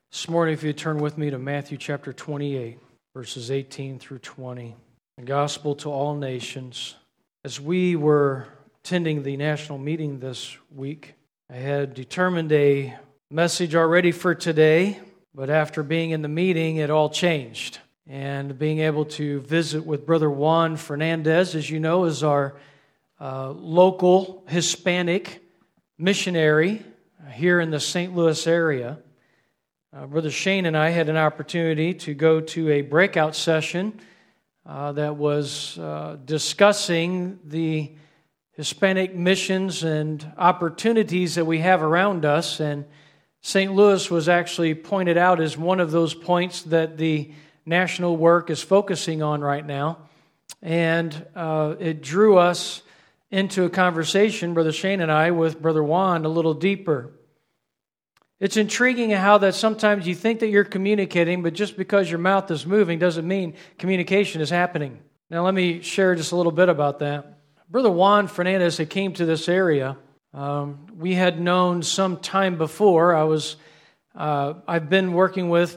This morning, if you turn with me to Matthew chapter 28, verses 18 through 20, the gospel to all nations. As we were attending the national meeting this week, I had determined a message already for today, but after being in the meeting, it all changed. And being able to visit with Brother Juan Fernandez, as you know, is our local Hispanic missionary here in the St. Louis area. Brother Shane and I had an opportunity to go to a breakout session that was discussing the Hispanic missions and opportunities that we have around us. And St. Louis was actually pointed out as one of those points that the national work is focusing on right now. And it drew us into a conversation, Brother Shane and I, with Brother Juan a little deeper. It's intriguing how that sometimes you think that you're communicating, but just because your mouth is moving doesn't mean communication is happening. Now let me share just a little bit about that. Brother Juan Fernandez had came to this area. We had known some time before. I've been working with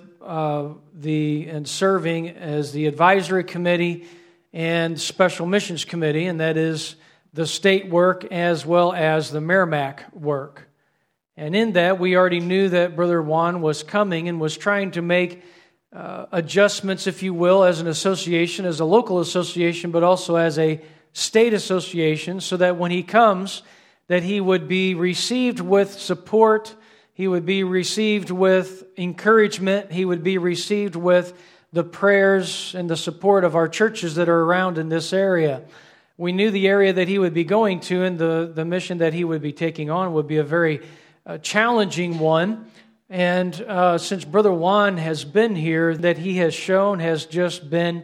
and serving as the advisory committee and special missions committee, and that is the state work as well as the Merrimack work. And in that, we already knew that Brother Juan was coming and was trying to make adjustments, if you will, as an association, as a local association, but also as a state association, so that when he comes, that he would be received with support, he would be received with encouragement, he would be received with the prayers and the support of our churches that are around in this area. We knew the area that he would be going to and the mission that he would be taking on would be a very challenging one. And since Brother Juan has been here, that he has shown has just been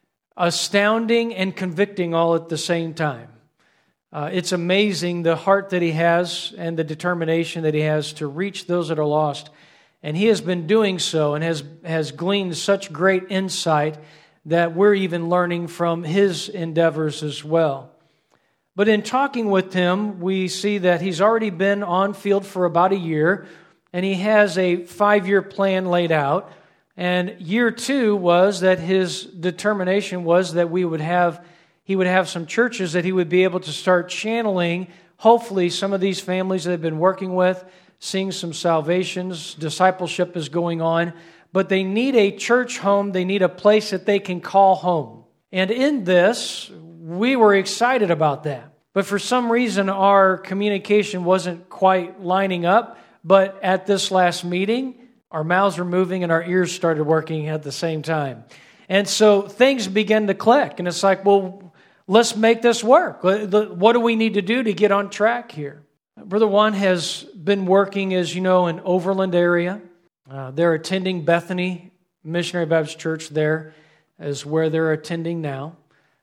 astounding and convicting all at the same time. It's amazing the heart that he has and the determination that he has to reach those that are lost. And he has been doing so and has gleaned such great insight that we're even learning from his endeavors as well. But in talking with him, we see that he's already been on field for about a year, and he has a 5-year plan laid out. And year 2 was that his determination was that he would have some churches that he would be able to start channeling, hopefully, some of these families that they've been working with, seeing some salvations, discipleship is going on. But they need a church home, they need a place that they can call home. And in this, we were excited about that. But for some reason, our communication wasn't quite lining up. But at this last meeting, our mouths were moving and our ears started working at the same time. And so things began to click. And it's like, well, let's make this work. What do we need to do to get on track here? Brother Juan has been working, as you know, in Overland area. They're attending Bethany Missionary Baptist Church. There is where they're attending now.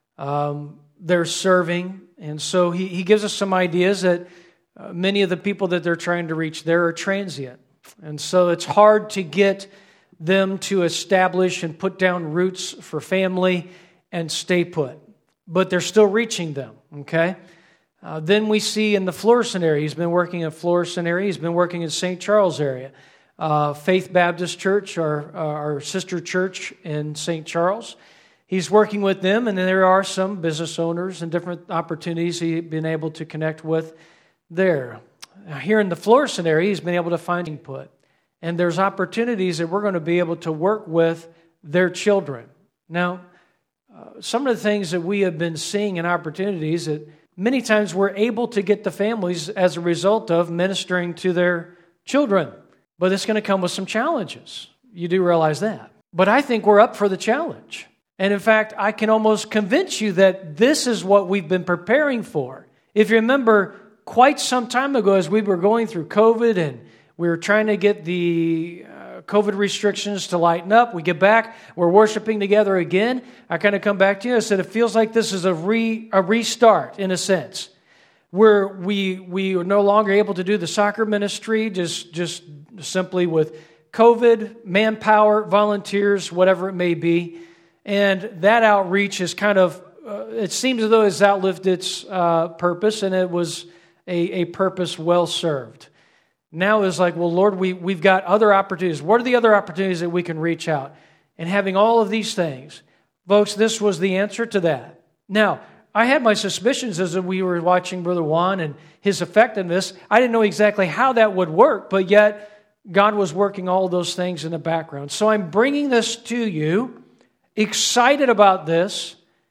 They're serving, and so he gives us some ideas that many of the people that they're trying to reach there are transient. And so it's hard to get them to establish and put down roots for family and stay put. But they're still reaching them, okay? Then we see in the Florissant area, he's been working in Florissant area, he's been working in St. Charles area. Faith Baptist Church, our sister church in St. Charles. He's working with them, and there are some business owners and different opportunities he's been able to connect with there. Now, here in the Florissant area, he's been able to find input. And there's opportunities that we're going to be able to work with their children. Now, some of the things that we have been seeing in opportunities that many times we're able to get the families as a result of ministering to their children. But it's going to come with some challenges. You do realize that. But I think we're up for the challenge. And in fact, I can almost convince you that this is what we've been preparing for. If you remember, quite some time ago as we were going through COVID and we were trying to get the COVID restrictions to lighten up, we get back, we're worshiping together again. I kind of come back to you. I said, it feels like this is a restart in a sense. Where we are no longer able to do the soccer ministry just simply with COVID, manpower, volunteers, whatever it may be. And that outreach is kind of, it seems as though it's outlived its purpose, and it was a purpose well served. Now is like, well, Lord, we've got other opportunities. What are the other opportunities that we can reach out? And having all of these things. Folks, this was the answer to that. Now, I had my suspicions as we were watching Brother Juan and his effectiveness. I didn't know exactly how that would work, but yet God was working all those things in the background. So I'm bringing this to you, excited about this,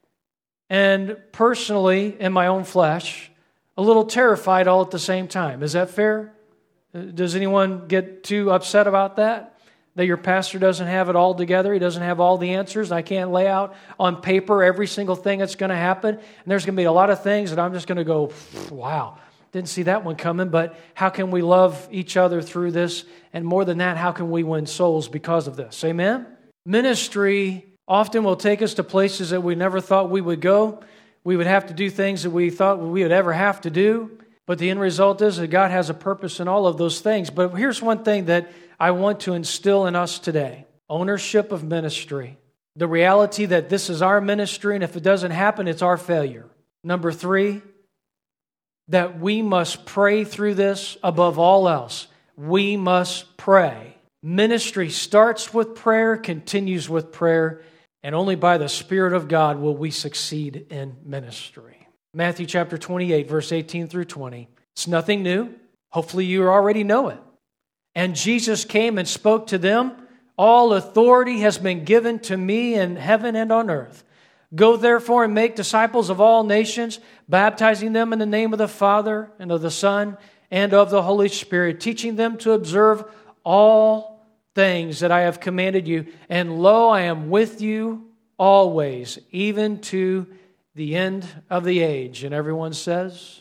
and personally, in my own flesh, a little terrified all at the same time. Is that fair? Does anyone get too upset about that? That your pastor doesn't have it all together? He doesn't have all the answers? I can't lay out on paper every single thing that's going to happen. And there's going to be a lot of things that I'm just going to go, wow, didn't see that one coming. But how can we love each other through this? And more than that, how can we win souls because of this? Amen? Ministry often will take us to places that we never thought we would go. We would have to do things that we thought we would ever have to do. But the end result is that God has a purpose in all of those things. But here's one thing that I want to instill in us today. Ownership of ministry. The reality that this is our ministry, and if it doesn't happen, it's our failure. Number 3, that we must pray through this above all else. We must pray. Ministry starts with prayer, continues with prayer, and only by the Spirit of God will we succeed in ministry. Matthew chapter 28, verse 18 through 20. It's nothing new. Hopefully you already know it. And Jesus came and spoke to them. All authority has been given to me in heaven and on earth. Go therefore and make disciples of all nations, baptizing them in the name of the Father and of the Son and of the Holy Spirit, teaching them to observe all things that I have commanded you. And lo, I am with you always, even to the end of the age. And everyone says,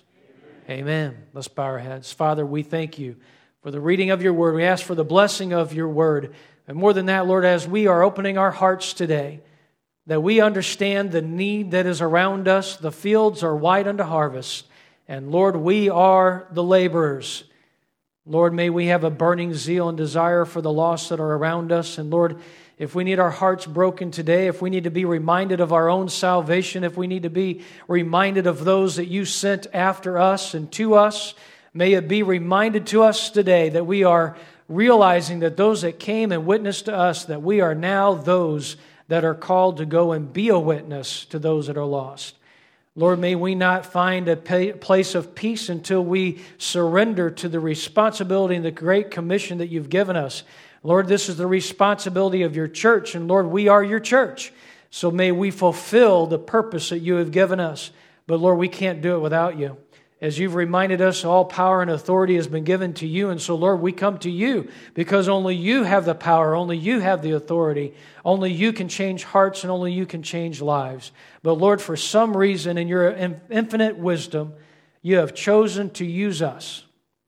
Amen. Let's bow our heads. Father, we thank you for the reading of your word. We ask for the blessing of your word. And more than that, Lord, as we are opening our hearts today, that we understand the need that is around us. The fields are white unto harvest. And Lord, we are the laborers. Lord, may we have a burning zeal and desire for the lost that are around us. And Lord, if we need our hearts broken today, if we need to be reminded of our own salvation, if we need to be reminded of those that you sent after us and to us, may it be reminded to us today that we are realizing that those that came and witnessed to us, that we are now those that are called to go and be a witness to those that are lost. Lord, may we not find a place of peace until we surrender to the responsibility and the great commission that you've given us. Lord, this is the responsibility of your church, and Lord, we are your church. So may we fulfill the purpose that you have given us. But Lord, we can't do it without you. As you've reminded us, all power and authority has been given to you. And so, Lord, we come to you because only you have the power, only you have the authority, only you can change hearts, and only you can change lives. But Lord, for some reason, in your infinite wisdom, you have chosen to use us.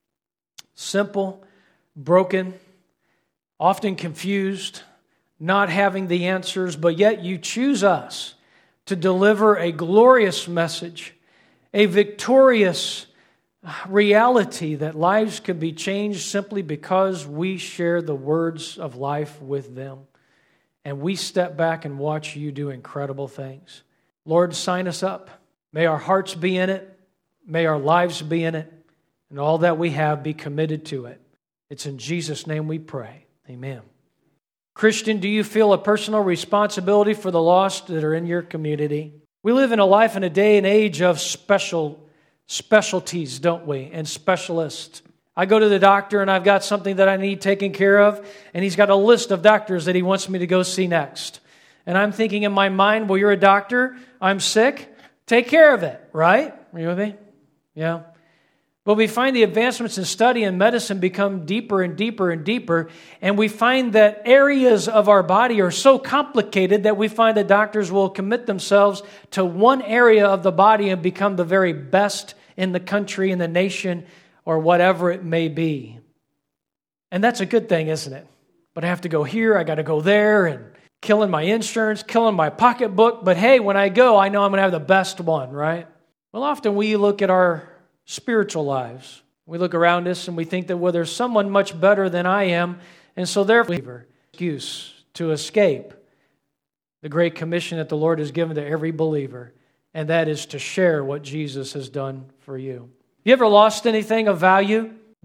Simple, broken, often confused, not having the answers, but yet you choose us to deliver a glorious message, a victorious reality that lives can be changed simply because we share the words of life with them. And we step back and watch you do incredible things. Lord, sign us up. May our hearts be in it. May our lives be in it. And all that we have be committed to it. It's in Jesus' name we pray. Amen. Christian, do you feel a personal responsibility for the lost that are in your community? We live in a life and a day and age of specialties, don't we? And specialists. I go to the doctor and I've got something that I need taken care of, and he's got a list of doctors that he wants me to go see next. And I'm thinking in my mind, well, you're a doctor, I'm sick, take care of it, right? Are you with me? Yeah. But we find the advancements in study and medicine become deeper and deeper and deeper, and we find that areas of our body are so complicated that we find that doctors will commit themselves to one area of the body and become the very best in the country, in the nation, or whatever it may be. And that's a good thing, isn't it? But I have to go here, I got to go there, and killing my insurance, killing my pocketbook. But hey, when I go, I know I'm going to have the best one, right? Well, often we look at our spiritual lives. We look around us and we think that, well, there's someone much better than I am, and so therefore, excuse to escape the great commission that the Lord has given to every believer, and that is to share what Jesus has done for you. You ever lost anything of value?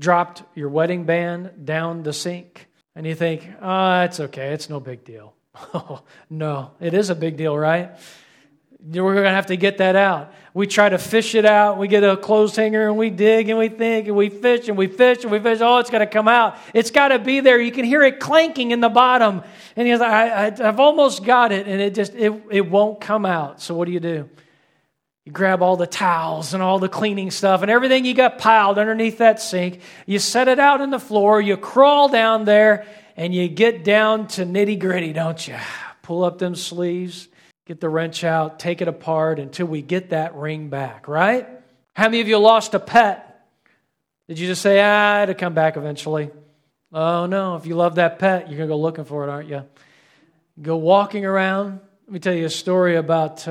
dropped your wedding band down the sink, and you think, oh, it's okay, it's no big deal. No, it is a big deal, right? We're going to have to get that out. We try to fish it out. We get a clothes hanger and we dig and we think and we fish and we fish and we fish. Oh, it's going to come out. It's got to be there. You can hear it clanking in the bottom. And he's like, I've almost got it. And it won't come out. So what do? You grab all the towels and all the cleaning stuff and everything you got piled underneath that sink. You set it out on the floor. You crawl down there and you get down to nitty gritty, don't you? Pull up them sleeves. Get the wrench out, take it apart until we get that ring back, right? How many of you lost a pet? Did you just say, it'll come back eventually? Oh, no. If you love that pet, you're going to go looking for it, aren't you? Go walking around. Let me tell you a story about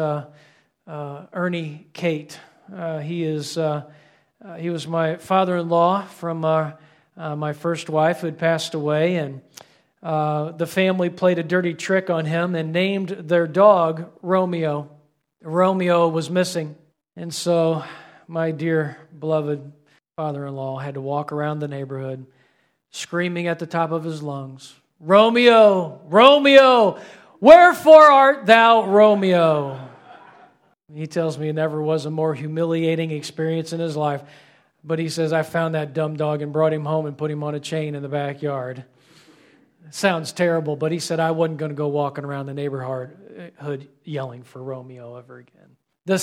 Ernie Kate. He was my father-in-law from my first wife who had passed away, and the family played a dirty trick on him and named their dog Romeo. Romeo was missing. And so my dear, beloved father-in-law had to walk around the neighborhood screaming at the top of his lungs, Romeo, Romeo, wherefore art thou Romeo? He tells me it never was a more humiliating experience in his life. But he says, I found that dumb dog and brought him home and put him on a chain in the backyard. Sounds terrible, but he said I wasn't going to go walking around the neighborhood yelling for Romeo ever again. The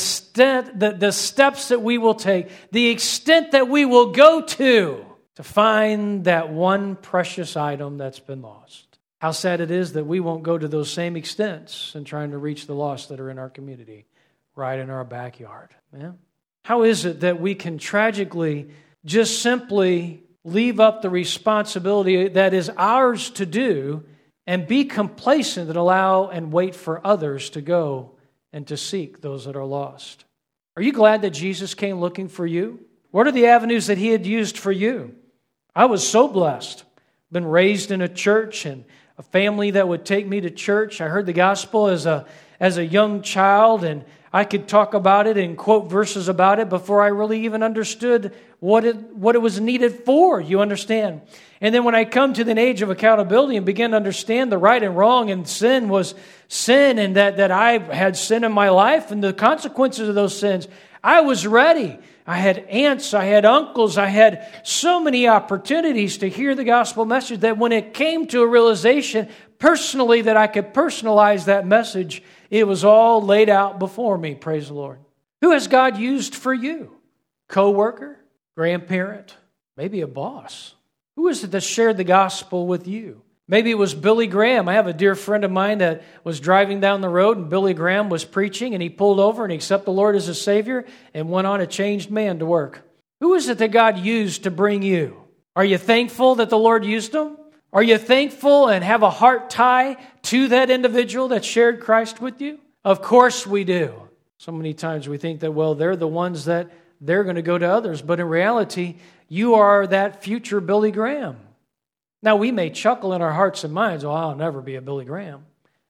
steps that we will take, the extent that we will go to find that one precious item that's been lost. How sad it is that we won't go to those same extents in trying to reach the lost that are in our community, right in our backyard. Yeah? How is it that we can tragically just simply leave up the responsibility that is ours to do and be complacent and allow and wait for others to go and to seek those that are lost? Are you glad that Jesus came looking for you? What are the avenues that He had used for you? I was so blessed. Been raised in a church and a family that would take me to church. I heard the gospel as a young child, and I could talk about it and quote verses about it before I really even understood what it was needed for, you understand? And then when I come to the age of accountability and begin to understand the right and wrong and sin was sin and that I had sin in my life and the consequences of those sins, I was ready. I had aunts, I had uncles, I had so many opportunities to hear the gospel message that when it came to a realization personally that I could personalize that message, it was all laid out before me, praise the Lord. Who has God used for you? Co-worker? Grandparent? Maybe a boss? Who is it that shared the gospel with you? Maybe it was Billy Graham. I have a dear friend of mine that was driving down the road and Billy Graham was preaching and he pulled over and he accepted the Lord as a Savior and went on a changed man to work. Who is it that God used to bring you? Are you thankful that the Lord used them? Are you thankful and have a heart tie to that individual that shared Christ with you? Of course we do. So many times we think that, well, they're the ones that they're going to go to others. But in reality, you are that future Billy Graham. Now, we may chuckle in our hearts and minds, oh, I'll never be a Billy Graham.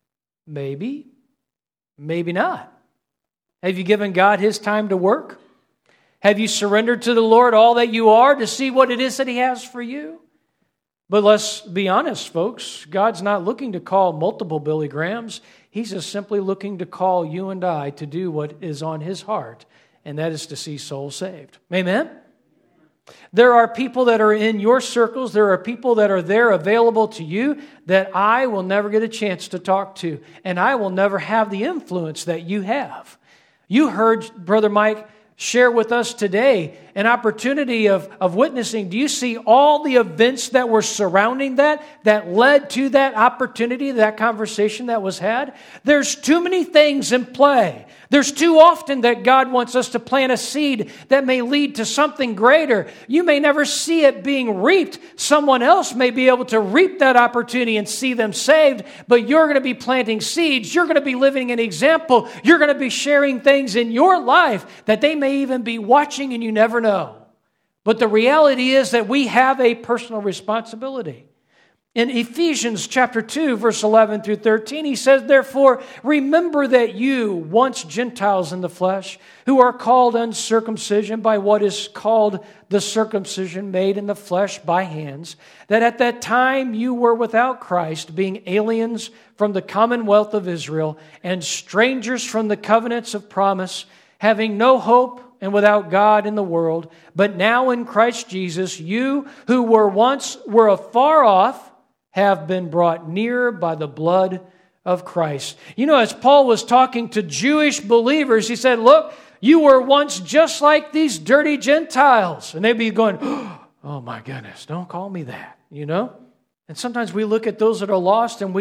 Maybe, maybe not. Have you given God His time to work? Have you surrendered to the Lord all that you are to see what it is that He has for you? But let's be honest, folks. God's not looking to call multiple Billy Grahams. He's just simply looking to call you and I to do what is on His heart, and that is to see souls saved. Amen? There are people that are in your circles. There are people that are there available to you that I will never get a chance to talk to, and I will never have the influence that you have. You heard Brother Mike share with us today an opportunity of witnessing. Do you see all the events that were surrounding that led to that opportunity, that conversation that was had? There's too many things in play. There's too often that God wants us to plant a seed that may lead to something greater. You may never see it being reaped. Someone else may be able to reap that opportunity and see them saved, but you're going to be planting seeds. You're going to be living an example. You're going to be sharing things in your life that they may even be watching and you never know. But the reality is that we have a personal responsibility. In Ephesians chapter 2, verse 11 through 13, he says, "Therefore, remember that you, once Gentiles in the flesh, who are called uncircumcision by what is called the circumcision made in the flesh by hands, that at that time you were without Christ, being aliens from the commonwealth of Israel and strangers from the covenants of promise, having no hope and without God in the world. But now in Christ Jesus, you who were afar off, have been brought near by the blood of Christ." You know, as Paul was talking to Jewish believers, he said, look, you were once just like these dirty Gentiles. And they'd be going, oh my goodness, don't call me that, you know? And sometimes we look at those that are lost and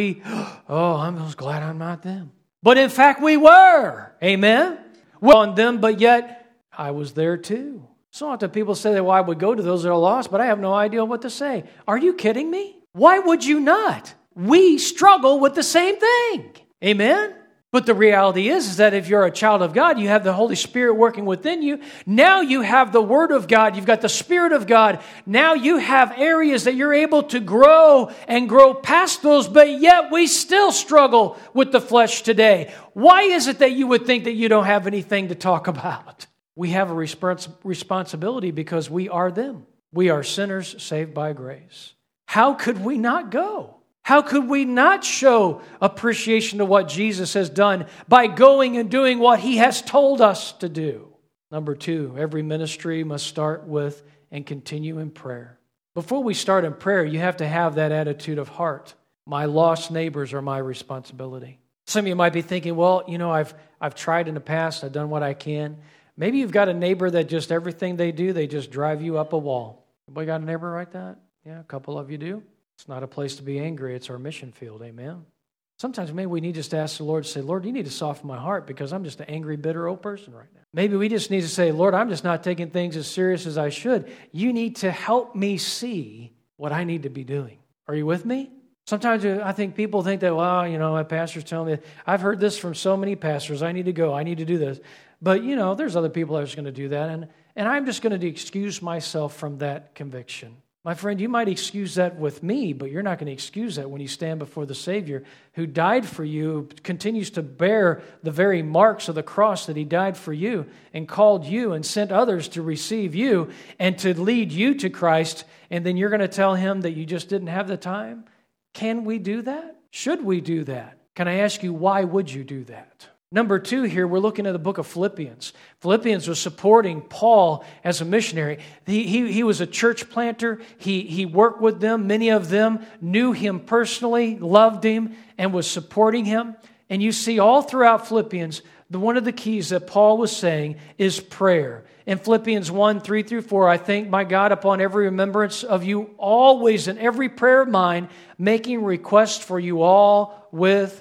I'm just glad I'm not them. But in fact, we were. Amen? Well, on them, but yet I was there too. So often people say, well, I would go to those that are lost, but I have no idea what to say. Are you kidding me? Why would you not? We struggle with the same thing. Amen? But the reality is that if you're a child of God, you have the Holy Spirit working within you. Now you have the Word of God. You've got the Spirit of God. Now you have areas that you're able to grow and grow past those, but yet we still struggle with the flesh today. Why is it that you would think that you don't have anything to talk about? We have a responsibility because we are them. We are sinners saved by grace. How could we not go? How could we not show appreciation to what Jesus has done by going and doing what He has told us to do? Number 2, every ministry must start with and continue in prayer. Before we start in prayer, you have to have that attitude of heart. My lost neighbors are my responsibility. Some of you might be thinking, well, you know, I've tried in the past, I've done what I can. Maybe you've got a neighbor that just everything they do, they just drive you up a wall. Anybody got a neighbor like that? Yeah, a couple of you do. It's not a place to be angry. It's our mission field. Amen. Sometimes maybe we need just to ask the Lord to say, Lord, you need to soften my heart because I'm just an angry, bitter old person right now. Maybe we just need to say, Lord, I'm just not taking things as serious as I should. You need to help me see what I need to be doing. Are you with me? Sometimes I think people think that, well, you know, my pastor's telling me, I've heard this from so many pastors. I need to go. I need to do this. But, you know, there's other people that are just going to do that. And I'm just going to excuse myself from that conviction. My friend, you might excuse that with me, but you're not going to excuse that when you stand before the Savior who died for you, continues to bear the very marks of the cross that He died for you and called you and sent others to receive you and to lead you to Christ, and then you're going to tell Him that you just didn't have the time? Can we do that? Should we do that? Can I ask you, why would you do that? Number 2 here, we're looking at the book of Philippians. Philippians was supporting Paul as a missionary. He was a church planter. He worked with them. Many of them knew him personally, loved him, and was supporting him. And you see all throughout Philippians, one of the keys that Paul was saying is prayer. In Philippians 1, 3 through 4, I thank my God upon every remembrance of you always in every prayer of mine, making request for you all with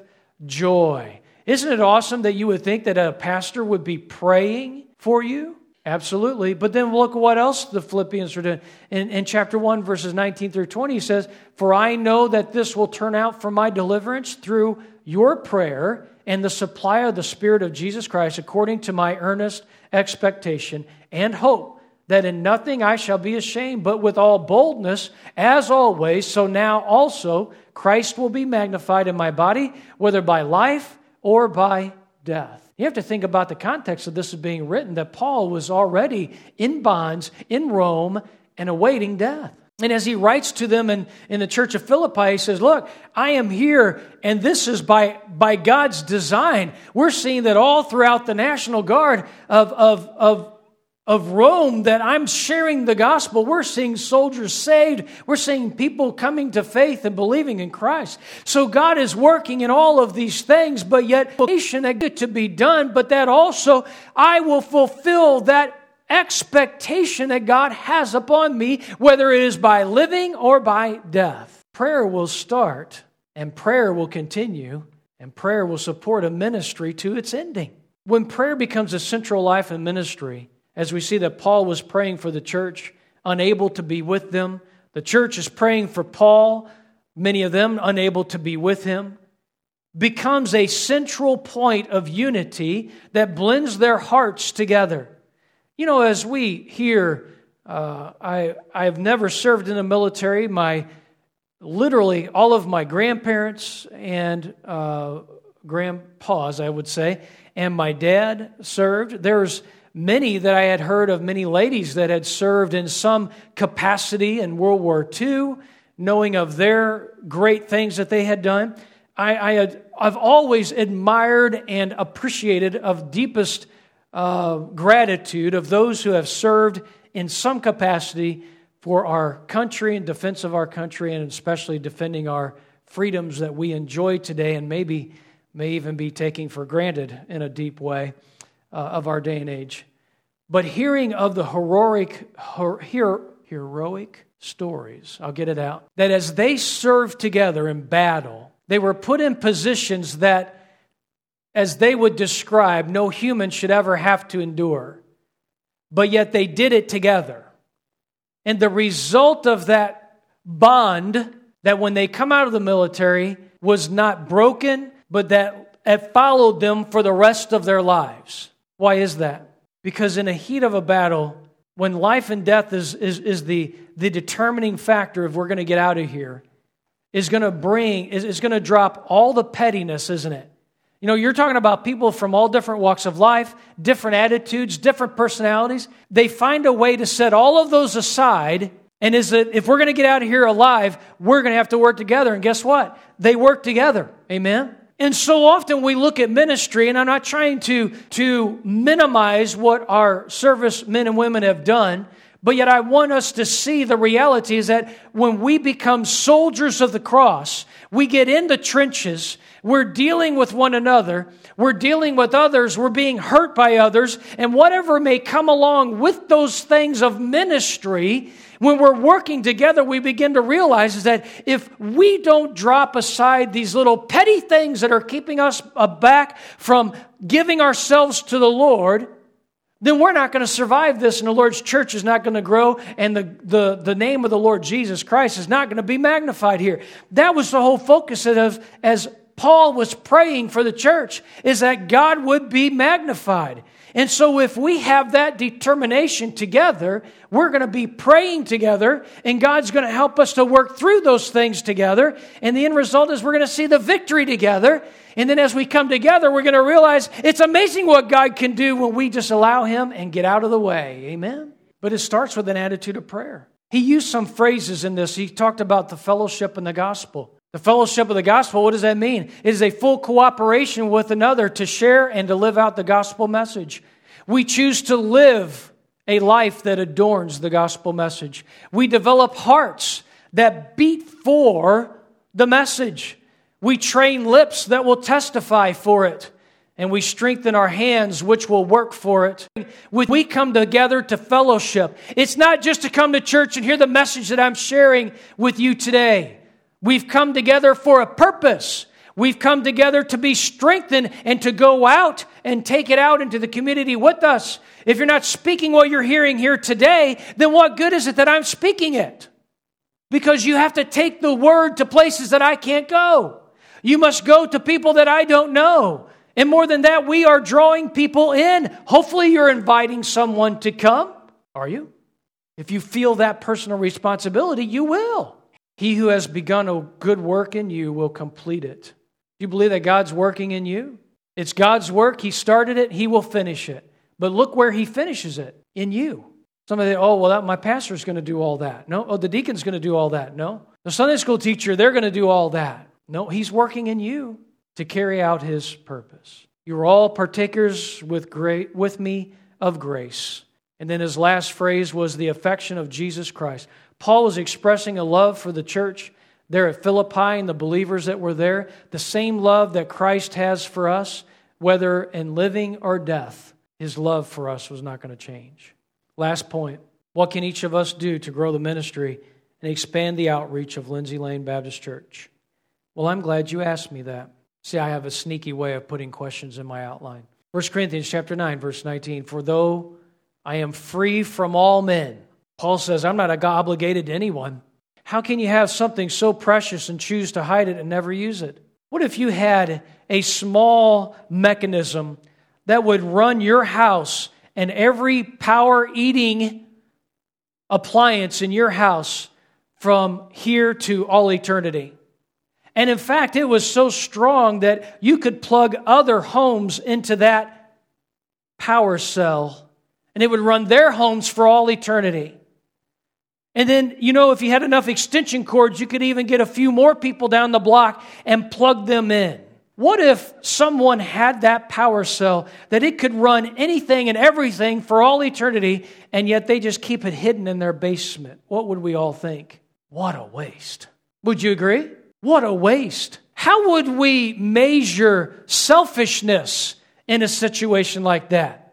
joy. Isn't it awesome that you would think that a pastor would be praying for you? Absolutely. But then look at what else the Philippians are doing. In chapter 1, verses 19 through 20, he says, "For I know that this will turn out for my deliverance through your prayer and the supply of the Spirit of Jesus Christ, according to my earnest expectation and hope, that in nothing I shall be ashamed, but with all boldness, as always, so now also Christ will be magnified in my body, whether by life or by death." You have to think about the context of this as being written, that Paul was already in bonds in Rome and awaiting death. And as he writes to them in the church of Philippi, he says, look, I am here, and this is by God's design. We're seeing that all throughout the National Guard of Rome, that I'm sharing the gospel. We're seeing soldiers saved. We're seeing people coming to faith and believing in Christ. So God is working in all of these things, but yet to be done, but that also I will fulfill that expectation that God has upon me, whether it is by living or by death. Prayer will start, and prayer will continue, and prayer will support a ministry to its ending. When prayer becomes a central life in ministry, as we see that Paul was praying for the church, unable to be with them, the church is praying for Paul, many of them unable to be with him, becomes a central point of unity that blends their hearts together. You know, as we hear, I've never served in the military. My literally all of my grandparents and grandpas, I would say, and my dad served. There's many that I had heard of, many ladies that had served in some capacity in World War II, knowing of their great things that they had done. I've always admired and appreciated of deepest gratitude of those who have served in some capacity for our country and defense of our country, and especially defending our freedoms that we enjoy today and maybe may even be taking for granted in a deep way of our day and age. But hearing of the heroic stories, I'll get it out, that as they served together in battle, they were put in positions that, as they would describe, no human should ever have to endure. But yet they did it together. And the result of that bond, that when they come out of the military, was not broken, but that it followed them for the rest of their lives. Why is that? Because in the heat of a battle, when life and death is the determining factor if we're going to get out of here, is going to drop all the pettiness, isn't it? You know, you're talking about people from all different walks of life, different attitudes, different personalities. They find a way to set all of those aside, and if we're going to get out of here alive, we're going to have to work together. And guess what? They work together. Amen? And so often we look at ministry, and I'm not trying to minimize what our service men and women have done, but yet I want us to see the reality is that when we become soldiers of the cross, we get in the trenches, we're dealing with one another, we're dealing with others, we're being hurt by others, and whatever may come along with those things of ministry, when we're working together, we begin to realize is that if we don't drop aside these little petty things that are keeping us back from giving ourselves to the Lord, then we're not going to survive this, and the Lord's church is not going to grow, and the name of the Lord Jesus Christ is not going to be magnified here. That was the whole focus of, as Paul was praying for the church, is that God would be magnified. And so if we have that determination together, we're going to be praying together, and God's going to help us to work through those things together. And the end result is we're going to see the victory together. And then as we come together, we're going to realize it's amazing what God can do when we just allow Him and get out of the way. Amen? But it starts with an attitude of prayer. He used some phrases in this. He talked about the fellowship and the gospel. The fellowship of the gospel, what does that mean? It is a full cooperation with another to share and to live out the gospel message. We choose to live a life that adorns the gospel message. We develop hearts that beat for the message. We train lips that will testify for it. And we strengthen our hands, which will work for it. We come together to fellowship. It's not just to come to church and hear the message that I'm sharing with you today. We've come together for a purpose. We've come together to be strengthened and to go out and take it out into the community with us. If you're not speaking what you're hearing here today, then what good is it that I'm speaking it? Because you have to take the word to places that I can't go. You must go to people that I don't know. And more than that, we are drawing people in. Hopefully you're inviting someone to come. Are you? If you feel that personal responsibility, you will. He who has begun a good work in you will complete it. Do you believe that God's working in you? It's God's work. He started it. He will finish it. But look where He finishes it, in you. Somebody say, oh, well, my pastor's going to do all that. No. Oh, the deacon's going to do all that. No. The Sunday school teacher, they're going to do all that. No, He's working in you to carry out His purpose. You are all partakers with me of grace. And then his last phrase was the affection of Jesus Christ. Paul was expressing a love for the church there at Philippi and the believers that were there. The same love that Christ has for us, whether in living or death. His love for us was not going to change. Last point. What can each of us do to grow the ministry and expand the outreach of Lindsay Lane Baptist Church? Well, I'm glad you asked me that. See, I have a sneaky way of putting questions in my outline. 1 Corinthians chapter 9, verse 19. For though I am free from all men, Paul says, I'm not obligated to anyone. How can you have something so precious and choose to hide it and never use it? What if you had a small mechanism that would run your house and every power-eating appliance in your house from here to all eternity. And in fact, it was so strong that you could plug other homes into that power cell, and it would run their homes for all eternity. And then, if you had enough extension cords, you could even get a few more people down the block and plug them in. What if someone had that power cell that it could run anything and everything for all eternity, and yet they just keep it hidden in their basement? What would we all think? What a waste. Would you agree? What a waste. How would we measure selfishness in a situation like that?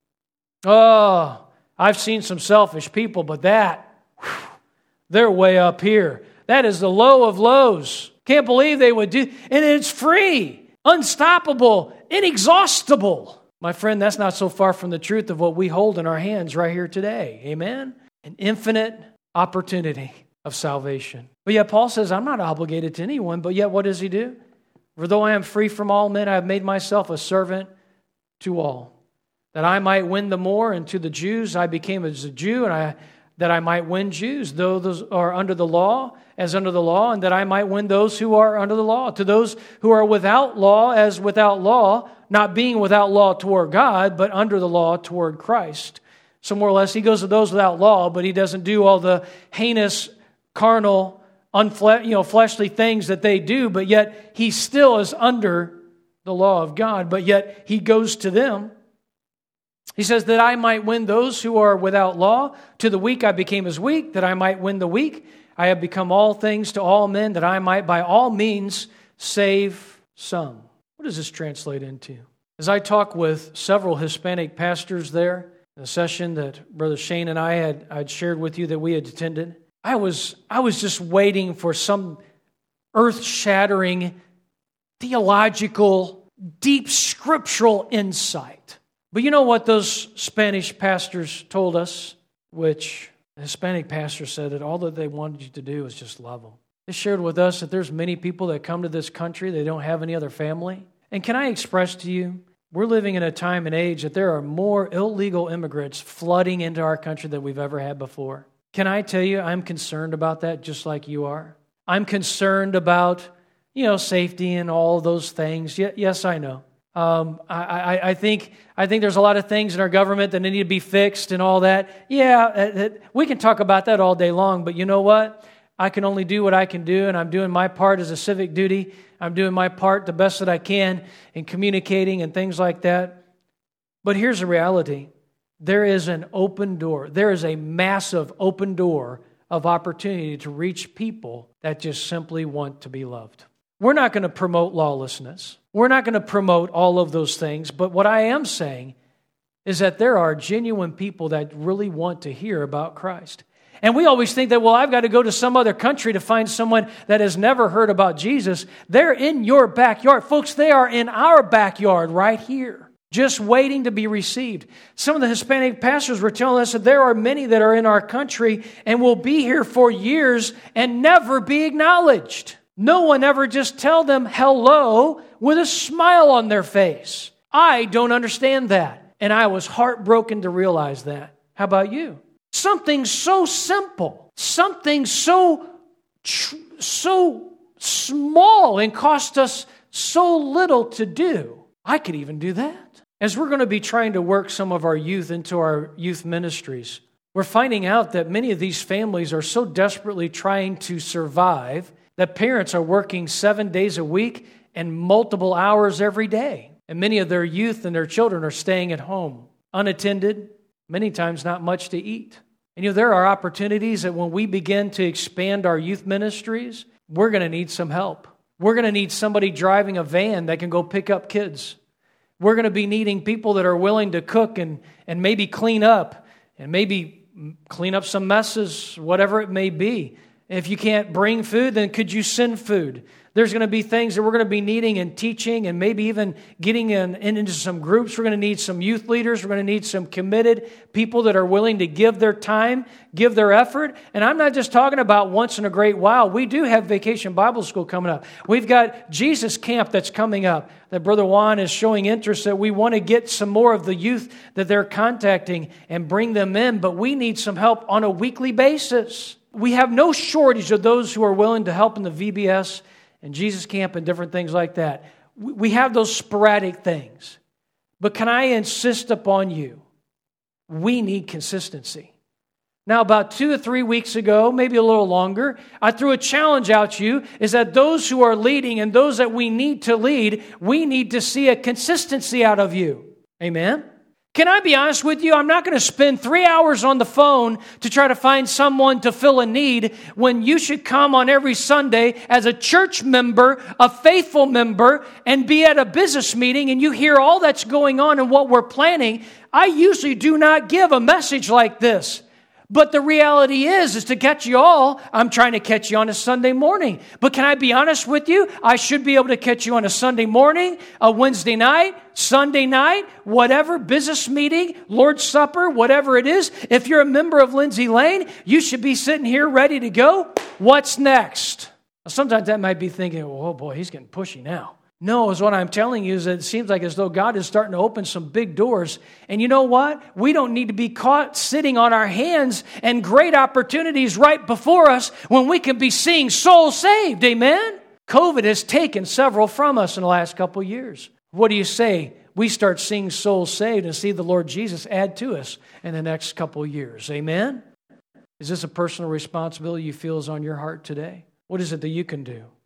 Oh, I've seen some selfish people, but they're way up here. That is the low of lows. Can't believe they would do, and it's free, unstoppable, inexhaustible. My friend, that's not so far from the truth of what we hold in our hands right here today. Amen? An infinite opportunity of salvation. But yet Paul says, I'm not obligated to anyone, but yet what does he do? For though I am free from all men, I have made myself a servant to all, that I might win the more, and to the Jews I became as a Jew, and that I might win Jews, though those are under the law, as under the law, and that I might win those who are under the law. To those who are without law, as without law, not being without law toward God, but under the law toward Christ. So more or less, he goes to those without law, but he doesn't do all the heinous, carnal, fleshly things that they do, but yet he still is under the law of God, but yet he goes to them. He says that I might win those who are without law. To the weak I became as weak, that I might win the weak. I have become all things to all men, that I might by all means save some. What does this translate into? As I talk with several Hispanic pastors there, in a session that Brother Shane and I'd shared with you that we had attended, I was just waiting for some earth-shattering, theological, deep scriptural insight. But you know what those Spanish pastors told us? Which the Hispanic pastor said that all that they wanted you to do is just love them. They shared with us that there's many people that come to this country, they don't have any other family. And can I express to you, we're living in a time and age that there are more illegal immigrants flooding into our country than we've ever had before. Can I tell you, I'm concerned about that just like you are. I'm concerned about, safety and all those things. Yes, I know. I think there's a lot of things in our government that need to be fixed and all that. Yeah, we can talk about that all day long, but you know what? I can only do what I can do, and I'm doing my part as a civic duty. I'm doing my part the best that I can in communicating and things like that. But here's the reality. There is an open door. There is a massive open door of opportunity to reach people that just simply want to be loved. We're not going to promote lawlessness. We're not going to promote all of those things. But what I am saying is that there are genuine people that really want to hear about Christ. And we always think that, well, I've got to go to some other country to find someone that has never heard about Jesus. They're in your backyard. Folks, they are in our backyard right here, just waiting to be received. Some of the Hispanic pastors were telling us that there are many that are in our country and will be here for years and never be acknowledged. No one ever just tell them hello with a smile on their face. I don't understand that. And I was heartbroken to realize that. How about you? Something so simple, something so small and cost us so little to do. I could even do that. As we're going to be trying to work some of our youth into our youth ministries, we're finding out that many of these families are so desperately trying to survive that parents are working 7 days a week and multiple hours every day. And many of their youth and their children are staying at home, unattended, many times not much to eat. And there are opportunities that when we begin to expand our youth ministries, we're going to need some help. We're going to need somebody driving a van that can go pick up kids. We're going to be needing people that are willing to cook and maybe clean up and maybe clean up some messes, whatever it may be. If you can't bring food, then could you send food? There's going to be things that we're going to be needing and teaching and maybe even getting into some groups. We're going to need some youth leaders. We're going to need some committed people that are willing to give their time, give their effort. And I'm not just talking about once in a great while. We do have Vacation Bible School coming up. We've got Jesus Camp that's coming up that Brother Juan is showing interest that we want to get some more of the youth that they're contacting and bring them in. But we need some help on a weekly basis. We have no shortage of those who are willing to help in the VBS and Jesus Camp and different things like that. We have those sporadic things. But can I insist upon you, we need consistency. Now, about 2 or 3 weeks ago, maybe a little longer, I threw a challenge out to you, is that those who are leading and those that we need to lead, we need to see a consistency out of you. Amen? Can I be honest with you? I'm not going to spend 3 hours on the phone to try to find someone to fill a need when you should come on every Sunday as a church member, a faithful member, and be at a business meeting and you hear all that's going on and what we're planning. I usually do not give a message like this. But the reality is to catch you all, I'm trying to catch you on a Sunday morning. But can I be honest with you? I should be able to catch you on a Sunday morning, a Wednesday night, Sunday night, whatever, business meeting, Lord's Supper, whatever it is. If you're a member of Lindsay Lane, you should be sitting here ready to go. What's next? Sometimes that might be thinking, oh boy, he's getting pushy now. No, is what I'm telling you is that it seems like as though God is starting to open some big doors. And you know what? We don't need to be caught sitting on our hands and great opportunities right before us when we can be seeing souls saved. Amen? COVID has taken several from us in the last couple of years. What do you say? We start seeing souls saved and see the Lord Jesus add to us in the next couple of years. Amen? Is this a personal responsibility you feel is on your heart today? What is it that you can do?